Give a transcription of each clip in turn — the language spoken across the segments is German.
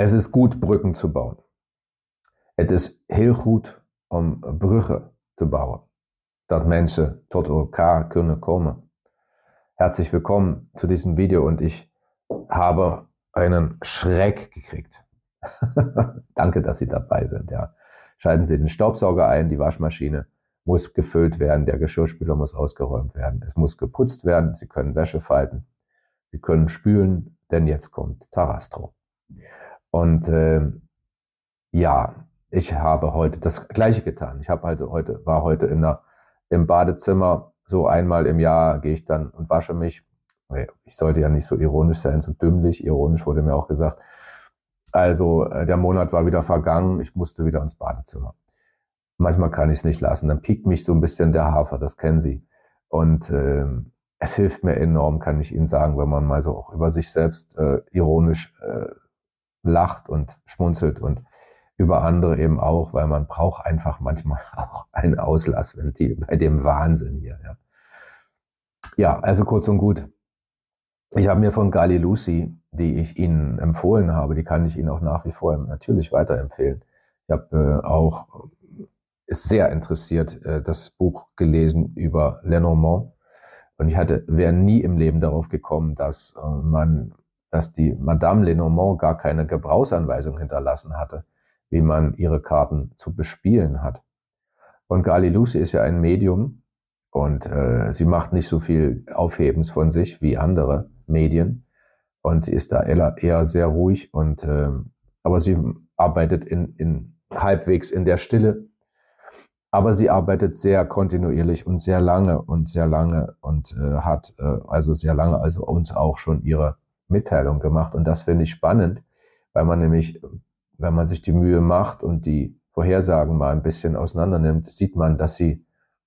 Es is goed bruggen zu bauen. Het is heel goed om bruggen te bouwen, dat mensen tot elkaar können kommen. Herzlich willkommen zu diesem Video und ich habe einen Schreck gekriegt. Danke, dass Sie dabei sind. Ja. Schalten Sie den Staubsauger ein, die Waschmaschine muss gefüllt werden, der Geschirrspüler muss ausgeräumt werden, es muss geputzt werden, Sie können Wäsche falten, Sie können spülen, denn jetzt kommt Tarastro. Und ja, ich habe heute das Gleiche getan. Ich habe war heute im Badezimmer, so einmal im Jahr gehe ich dann und wasche mich. Ich sollte ja nicht so ironisch sein, so dümmlich. Ironisch wurde mir auch gesagt. Also der Monat war wieder vergangen, ich musste wieder ins Badezimmer. Manchmal kann ich es nicht lassen, dann piekt mich so ein bisschen der Hafer, das kennen Sie. Und es hilft mir enorm, kann ich Ihnen sagen, wenn man mal so auch über sich selbst ironisch lacht und schmunzelt und über andere eben auch, weil man braucht einfach manchmal auch ein Auslassventil bei dem Wahnsinn hier. Ja, also kurz und gut. Ich habe mir von Gali Lucy, die ich Ihnen empfohlen habe, die kann ich Ihnen auch nach wie vor natürlich weiterempfehlen. Ich habe auch sehr interessiert das Buch gelesen über Lenormand und ich wäre nie im Leben darauf gekommen, dass die Madame Lenormand gar keine Gebrauchsanweisung hinterlassen hatte, wie man ihre Karten zu bespielen hat. Und Gali Lucy ist ja ein Medium und sie macht nicht so viel Aufhebens von sich wie andere Medien und sie ist da eher sehr ruhig und aber sie arbeitet halbwegs in der Stille, aber sie arbeitet sehr kontinuierlich und sehr lange und hat also sehr lange also uns auch schon ihre Mitteilung gemacht und das finde ich spannend, weil man nämlich, wenn man sich die Mühe macht und die Vorhersagen mal ein bisschen auseinander nimmt, sieht man, dass sie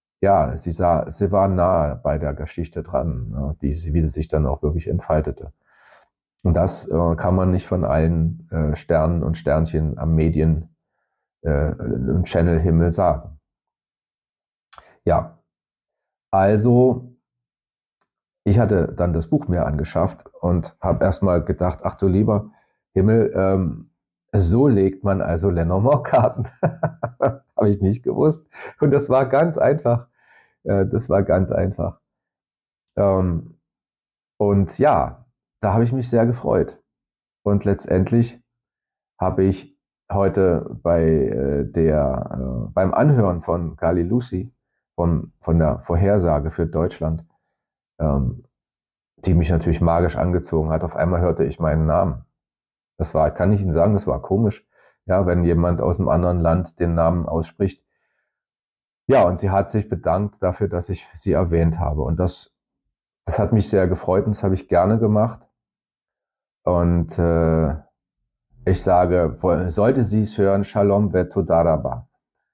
war nahe bei der Geschichte dran, wie sie sich dann auch wirklich entfaltete. Und das kann man nicht von allen Sternen und Sternchen am Medien- und Channel-Himmel sagen. Ja, also ich hatte dann das Buch mir angeschafft und habe erstmal gedacht, ach du lieber Himmel, so legt man also Lenormand-Karten. Habe ich nicht gewusst. Und das war ganz einfach. Und ja, da habe ich mich sehr gefreut. Und letztendlich habe ich heute beim Anhören von Gali Lucy, von der Vorhersage für Deutschland, die mich natürlich magisch angezogen hat, auf einmal hörte ich meinen Namen. Kann ich Ihnen sagen, das war komisch, ja, wenn jemand aus einem anderen Land den Namen ausspricht. Ja, und sie hat sich bedankt dafür, dass ich sie erwähnt habe. Und das hat mich sehr gefreut und das habe ich gerne gemacht. Und ich sage, sollte sie es hören, Shalom Vetodaraba.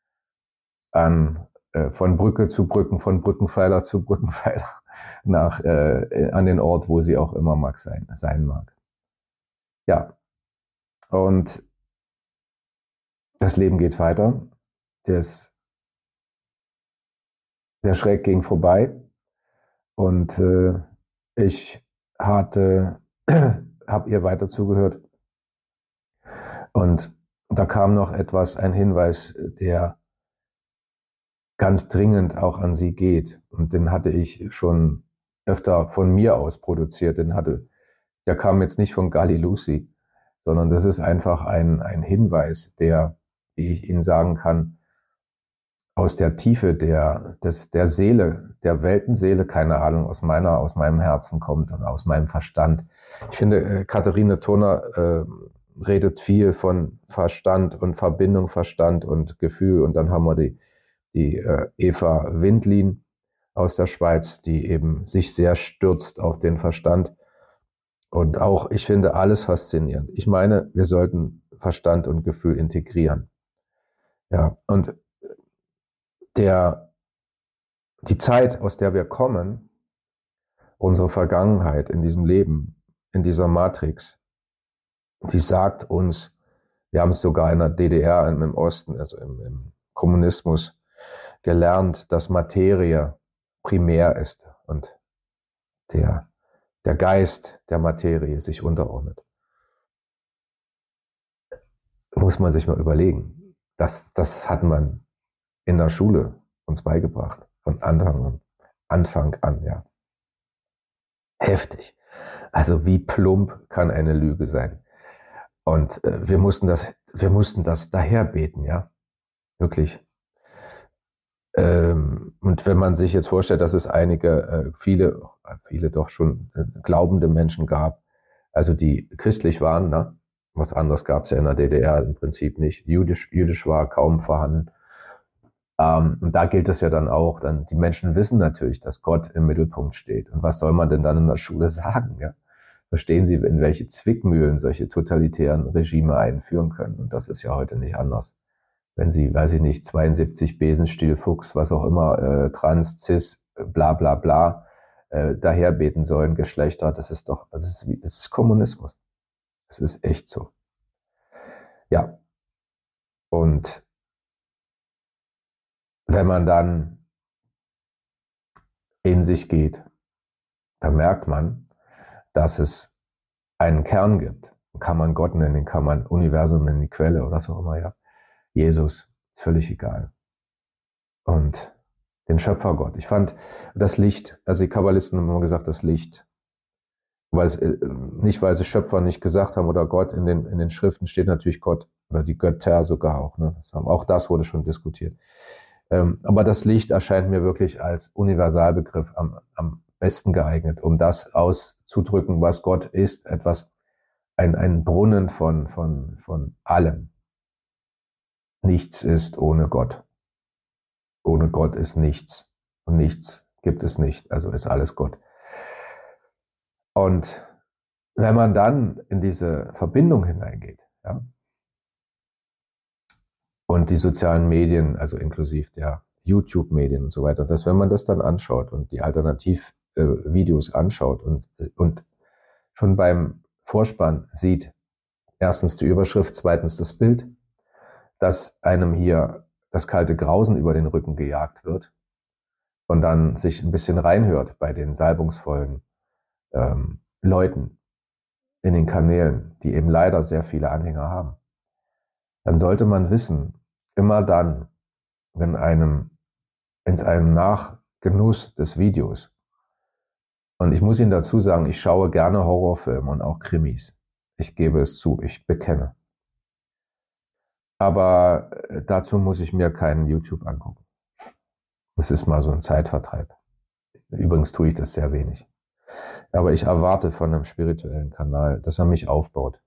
Von Brücke zu Brücken, von Brückenpfeiler zu Brückenpfeiler, an den Ort, wo sie auch immer sein mag. Ja, und das Leben geht weiter. Der Schreck ging vorbei und ich habe ihr weiter zugehört. Und da kam noch ein Hinweis, der ganz dringend auch an sie geht. Und den hatte ich schon öfter von mir aus produziert. Der kam jetzt nicht von Gali Lucy, sondern das ist einfach ein Hinweis, wie ich Ihnen sagen kann, aus der Tiefe der Seele, der Weltenseele, keine Ahnung, aus meinem Herzen kommt und aus meinem Verstand. Ich finde, Katharine Turner redet viel von Verstand und Verbindung, Verstand und Gefühl. Und dann haben wir die Eva Windlin aus der Schweiz, die eben sich sehr stürzt auf den Verstand. Und auch, ich finde alles faszinierend. Ich meine, wir sollten Verstand und Gefühl integrieren. Ja, und die Zeit, aus der wir kommen, unsere Vergangenheit in diesem Leben, in dieser Matrix, die sagt uns, wir haben es sogar in der DDR im Osten, also im Kommunismus, gelernt, dass Materie primär ist und der Geist der Materie sich unterordnet. muss man sich mal überlegen. Das hat man in der Schule uns beigebracht, von Anfang an, ja. Heftig. Also wie plump kann eine Lüge sein? Und wir mussten das daherbeten, ja, wirklich. Und wenn man sich jetzt vorstellt, dass es viele doch schon glaubende Menschen gab, also die christlich waren, ne? Was anderes gab es ja in der DDR im Prinzip nicht. Jüdisch war kaum vorhanden. Und da gilt es ja dann auch, die Menschen wissen natürlich, dass Gott im Mittelpunkt steht. Und was soll man denn dann in der Schule sagen? Ja? Verstehen Sie, in welche Zwickmühlen solche totalitären Regime einführen können? Und das ist ja heute nicht anders. Wenn Sie, weiß ich nicht, 72 Besenstiel, Fuchs, was auch immer, Trans, Cis, bla bla bla, daherbeten sollen, Geschlechter, das ist Kommunismus. Das ist echt so. Ja. Und wenn man dann in sich geht, dann merkt man, dass es einen Kern gibt. Kann man Gott nennen, kann man Universum nennen, die Quelle oder so immer, ja. Jesus, völlig egal. Und den Schöpfergott. Ich fand das Licht, also die Kabbalisten haben immer gesagt, das Licht, nicht weil sie Schöpfer nicht gesagt haben oder Gott, in den Schriften steht natürlich Gott oder die Götter sogar auch. Ne? Auch das wurde schon diskutiert. Aber das Licht erscheint mir wirklich als Universalbegriff am besten geeignet, um das auszudrücken, was Gott ist, ein Brunnen von allem. Nichts ist ohne Gott. Ohne Gott ist nichts. Und nichts gibt es nicht, also ist alles Gott. Und wenn man dann in diese Verbindung hineingeht, ja, und die sozialen Medien, also inklusive der YouTube-Medien und so weiter, dass wenn man das dann anschaut und die Alternativvideos anschaut und schon beim Vorspann sieht, erstens die Überschrift, zweitens das Bild, dass einem hier das kalte Grausen über den Rücken gejagt wird und dann sich ein bisschen reinhört bei den salbungsvollen Leuten in den Kanälen, die eben leider sehr viele Anhänger haben, dann sollte man wissen, immer dann, wenn in einem Nachgenuss des Videos, und ich muss Ihnen dazu sagen, ich schaue gerne Horrorfilme und auch Krimis. Ich gebe es zu, ich bekenne. Aber dazu muss ich mir keinen YouTube angucken. Das ist mal so ein Zeitvertreib. Übrigens tue ich das sehr wenig. Aber ich erwarte von einem spirituellen Kanal, dass er mich aufbaut.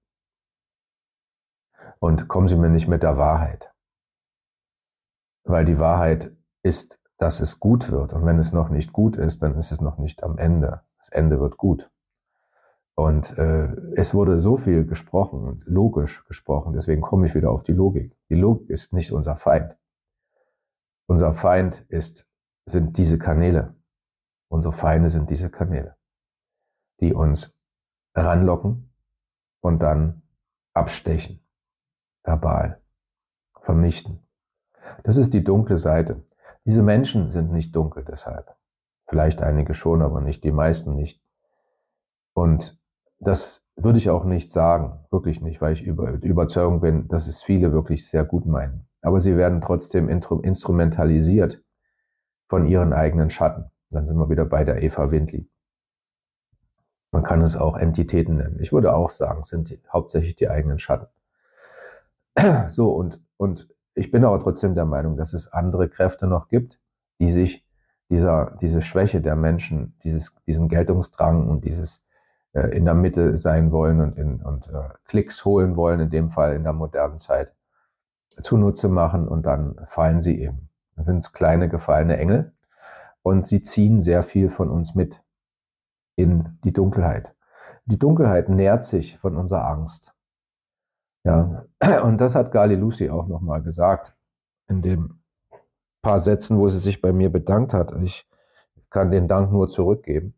Und kommen Sie mir nicht mit der Wahrheit. Weil die Wahrheit ist, dass es gut wird. Und wenn es noch nicht gut ist, dann ist es noch nicht am Ende. Das Ende wird gut. Und es wurde so viel gesprochen, logisch gesprochen, deswegen komme ich wieder auf die Logik. Die Logik ist nicht unser Feind. Unser Feind sind diese Kanäle. Unsere Feinde sind diese Kanäle, die uns ranlocken und dann abstechen, verbal, vernichten. Das ist die dunkle Seite. Diese Menschen sind nicht dunkel deshalb. Vielleicht einige schon, aber nicht die meisten nicht. Und das würde ich auch nicht sagen, wirklich nicht, weil ich Überzeugung bin, dass es viele wirklich sehr gut meinen. Aber sie werden trotzdem instrumentalisiert von ihren eigenen Schatten. Dann sind wir wieder bei der Eva Windley. Man kann es auch Entitäten nennen. Ich würde auch sagen, es sind hauptsächlich die eigenen Schatten. So, und ich bin aber trotzdem der Meinung, dass es andere Kräfte noch gibt, die sich diese Schwäche der Menschen, diesen Geltungsdrang und dieses in der Mitte sein wollen und Klicks holen wollen, in dem Fall in der modernen Zeit, zunutze machen, und dann fallen sie eben. Dann sind es kleine gefallene Engel und sie ziehen sehr viel von uns mit in die Dunkelheit. Die Dunkelheit nährt sich von unserer Angst. Ja, und das hat Gali Lucy auch nochmal gesagt in den paar Sätzen, wo sie sich bei mir bedankt hat. Ich kann den Dank nur zurückgeben.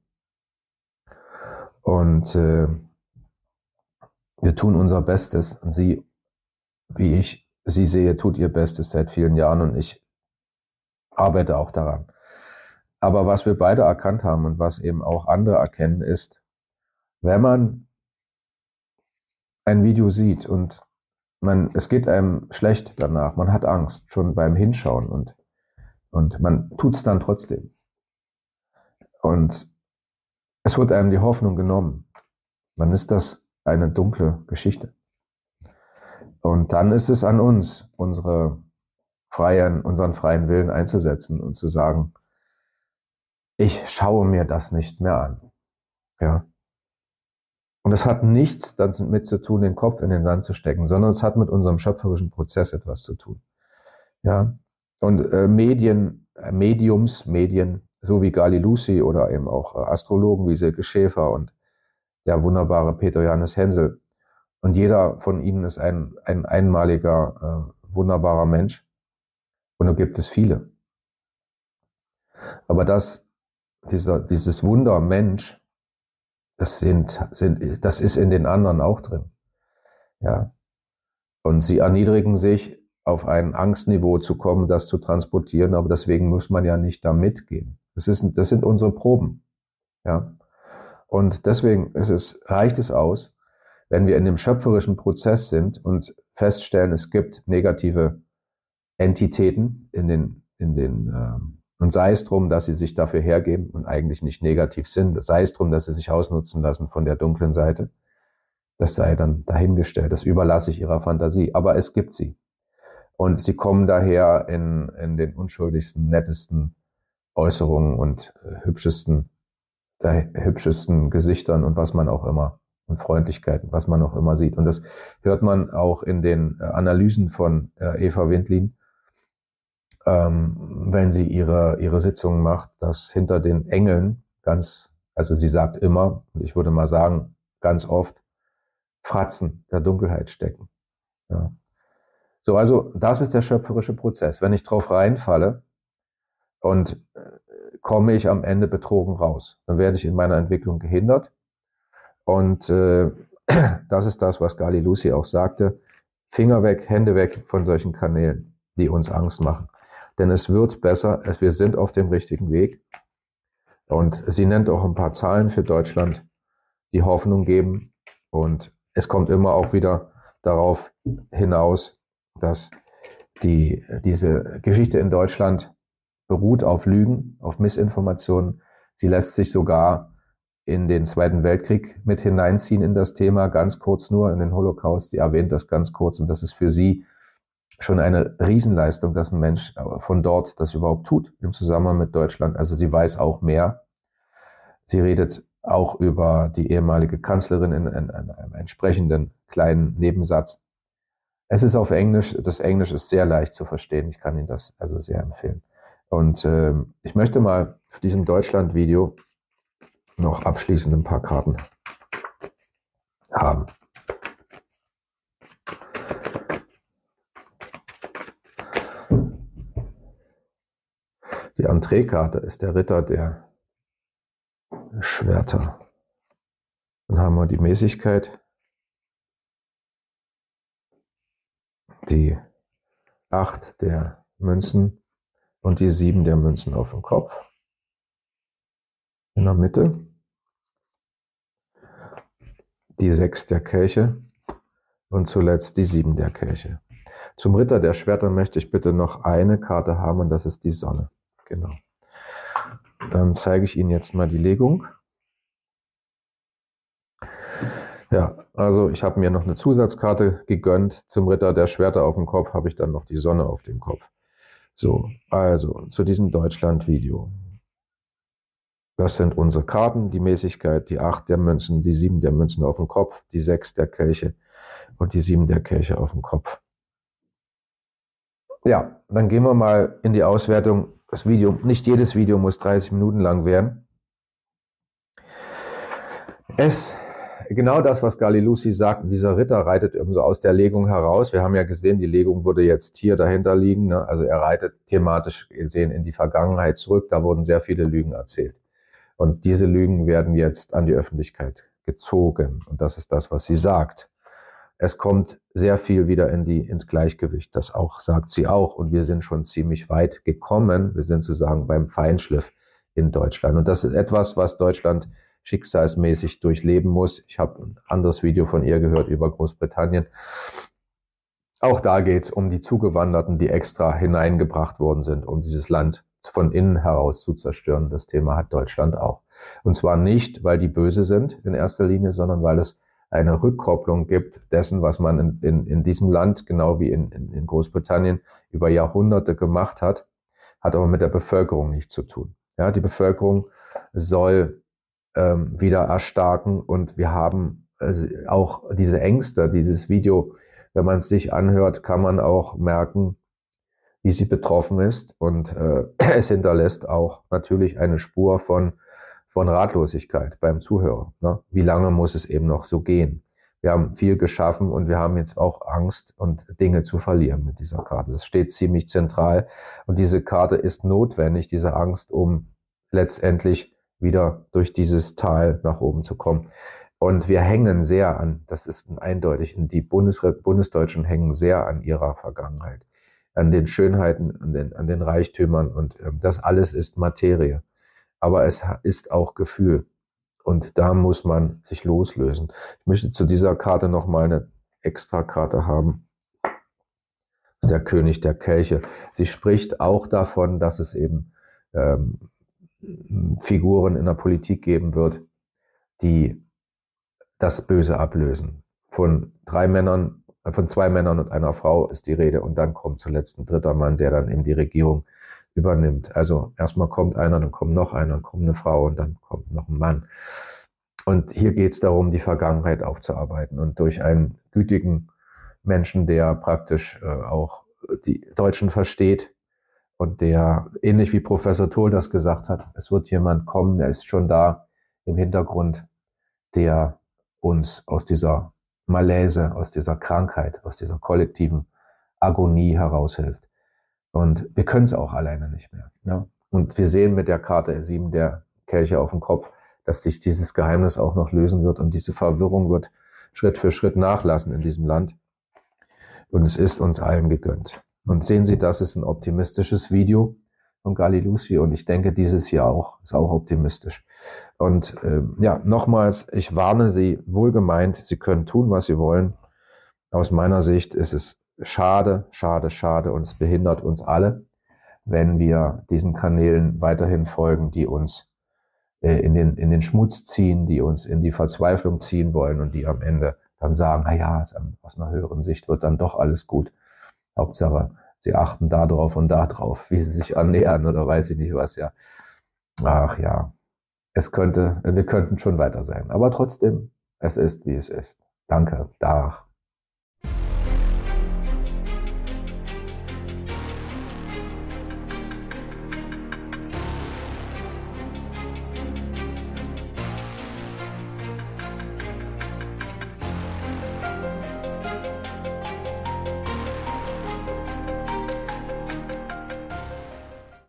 Und wir tun unser Bestes. Und sie, wie ich sie sehe, tut ihr Bestes seit vielen Jahren, und ich arbeite auch daran. Aber was wir beide erkannt haben und was eben auch andere erkennen, ist, wenn man ein Video sieht und es geht einem schlecht danach, man hat Angst, schon beim Hinschauen und man tut es dann trotzdem. Und es wird einem die Hoffnung genommen. Dann ist das eine dunkle Geschichte. Und dann ist es an uns, unseren freien Willen einzusetzen und zu sagen, ich schaue mir das nicht mehr an. Ja. Und es hat nichts damit zu tun, den Kopf in den Sand zu stecken, sondern es hat mit unserem schöpferischen Prozess etwas zu tun. Ja. Und Medien, so wie Gali Lucy oder eben auch Astrologen wie Silke Schäfer und der wunderbare Peter Johannes Hensel. Und jeder von ihnen ist ein einmaliger, wunderbarer Mensch. Und da gibt es viele. Aber dieses Wunder Mensch, das ist in den anderen auch drin. Ja. Und sie erniedrigen sich, auf ein Angstniveau zu kommen, das zu transportieren, aber deswegen muss man ja nicht da mitgehen. Das sind unsere Proben. Ja. Und deswegen reicht es aus, wenn wir in dem schöpferischen Prozess sind und feststellen, es gibt negative Entitäten und sei es drum, dass sie sich dafür hergeben und eigentlich nicht negativ sind, sei es drum, dass sie sich ausnutzen lassen von der dunklen Seite, das sei dann dahingestellt, das überlasse ich ihrer Fantasie, aber es gibt sie. Und sie kommen daher in den unschuldigsten, nettesten Äußerungen und hübschesten Gesichtern und was man auch immer, und Freundlichkeiten, was man auch immer sieht. Und das hört man auch in den Analysen von Eva Windlin, wenn sie ihre Sitzungen macht, dass hinter den Engeln also sie sagt immer, und ich würde mal sagen, ganz oft, Fratzen der Dunkelheit stecken. Ja. So, also das ist der schöpferische Prozess. Wenn ich drauf reinfalle und komme ich am Ende betrogen raus, dann werde ich in meiner Entwicklung gehindert. Und das ist das, was Gali Lucy auch sagte. Finger weg, Hände weg von solchen Kanälen, die uns Angst machen. Denn es wird besser, wir sind auf dem richtigen Weg. Und sie nennt auch ein paar Zahlen für Deutschland, die Hoffnung geben. Und es kommt immer auch wieder darauf hinaus, dass diese Geschichte in Deutschland beruht auf Lügen, auf Missinformationen. Sie lässt sich sogar in den Zweiten Weltkrieg mit hineinziehen in das Thema, ganz kurz nur in den Holocaust. Sie erwähnt das ganz kurz und das ist für sie schon eine Riesenleistung, dass ein Mensch von dort das überhaupt tut, im Zusammenhang mit Deutschland. Also sie weiß auch mehr. Sie redet auch über die ehemalige Kanzlerin in einem entsprechenden kleinen Nebensatz. Es ist auf Englisch, das Englisch ist sehr leicht zu verstehen. Ich kann Ihnen das also sehr empfehlen. Und ich möchte mal auf diesem Deutschland-Video noch abschließend ein paar Karten haben. Die Entreekarte ist der Ritter der Schwerter. Dann haben wir die Mäßigkeit, die 8 der Münzen und die 7 der Münzen auf dem Kopf. In der Mitte die 6 der Kelche und zuletzt die 7 der Kelche. Zum Ritter der Schwerter möchte ich bitte noch eine Karte haben und das ist die Sonne. Genau. Dann zeige ich Ihnen jetzt mal die Legung. Ja, also ich habe mir noch eine Zusatzkarte gegönnt. Zum Ritter der Schwerter auf dem Kopf habe ich dann noch die Sonne auf dem Kopf. So, also zu diesem Deutschland-Video. Das sind unsere Karten, die Mäßigkeit, die 8 der Münzen, die 7 der Münzen auf dem Kopf, die 6 der Kelche und die 7 der Kelche auf dem Kopf. Ja, dann gehen wir mal in die Auswertung. Das Video, nicht jedes Video muss 30 Minuten lang werden. Genau das, was Gali Lucy sagt, dieser Ritter reitet so aus der Legung heraus. Wir haben ja gesehen, die Legung würde jetzt hier dahinter liegen. Ne? Also er reitet thematisch gesehen in die Vergangenheit zurück. Da wurden sehr viele Lügen erzählt. Und diese Lügen werden jetzt an die Öffentlichkeit gezogen. Und das ist das, was sie sagt. Es kommt sehr viel wieder ins Gleichgewicht. Das auch sagt sie auch. Und wir sind schon ziemlich weit gekommen. Wir sind sozusagen beim Feinschliff in Deutschland. Und das ist etwas, was Deutschland schicksalsmäßig durchleben muss. Ich habe ein anderes Video von ihr gehört über Großbritannien. Auch da geht es um die Zugewanderten, die extra hineingebracht worden sind, um dieses Land von innen heraus zu zerstören. Das Thema hat Deutschland auch. Und zwar nicht, weil die böse sind in erster Linie, sondern weil es eine Rückkopplung gibt dessen, was man in diesem Land, genau wie in Großbritannien, über Jahrhunderte gemacht hat, hat aber mit der Bevölkerung nichts zu tun. Ja, die Bevölkerung soll wieder erstarken und wir haben auch diese Ängste, dieses Video, wenn man es sich anhört, kann man auch merken, wie sie betroffen ist und es hinterlässt auch natürlich eine Spur von Ratlosigkeit beim Zuhörer. Ne? Wie lange muss es eben noch so gehen? Wir haben viel geschaffen und wir haben jetzt auch Angst und Dinge zu verlieren mit dieser Karte. Das steht ziemlich zentral und diese Karte ist notwendig, diese Angst, um letztendlich wieder durch dieses Tal nach oben zu kommen. Und wir hängen sehr an, das ist eindeutig, die Bundesdeutschen hängen sehr an ihrer Vergangenheit, an den Schönheiten, an den Reichtümern und das alles ist Materie. Aber es ist auch Gefühl und da muss man sich loslösen. Ich möchte zu dieser Karte nochmal eine Extrakarte haben. Das ist der König der Kelche. Sie spricht auch davon, dass es eben Figuren in der Politik geben wird, die das Böse ablösen. Von zwei Männern und einer Frau ist die Rede und dann kommt zuletzt ein dritter Mann, der dann eben die Regierung übernimmt. Also erstmal kommt einer, dann kommt noch einer, dann kommt eine Frau und dann kommt noch ein Mann. Und hier geht es darum, die Vergangenheit aufzuarbeiten und durch einen gütigen Menschen, der praktisch auch die Deutschen versteht und der, ähnlich wie Professor Toll das gesagt hat, es wird jemand kommen, der ist schon da im Hintergrund, der uns aus dieser Malaise, aus dieser Krankheit, aus dieser kollektiven Agonie heraushilft. Und wir können es auch alleine nicht mehr. Ja? Und wir sehen mit der Karte 7 der Kelche auf dem Kopf, dass sich dieses Geheimnis auch noch lösen wird und diese Verwirrung wird Schritt für Schritt nachlassen in diesem Land. Und es ist uns allen gegönnt. Und sehen Sie, das ist ein optimistisches Video von Gali Lucy und ich denke, dieses hier auch ist auch optimistisch. Und ja, nochmals, ich warne Sie wohlgemeint, Sie können tun, was Sie wollen. Aus meiner Sicht ist es schade, schade, schade und es behindert uns alle, wenn wir diesen Kanälen weiterhin folgen, die uns in den Schmutz ziehen, die uns in die Verzweiflung ziehen wollen und die am Ende dann sagen, na ja, aus einer höheren Sicht wird dann doch alles gut. Hauptsache, sie achten da drauf und da drauf, wie sie sich annähern oder weiß ich nicht was, ja. Ach ja, wir könnten schon weiter sein. Aber trotzdem, es ist, wie es ist. Danke, Dach.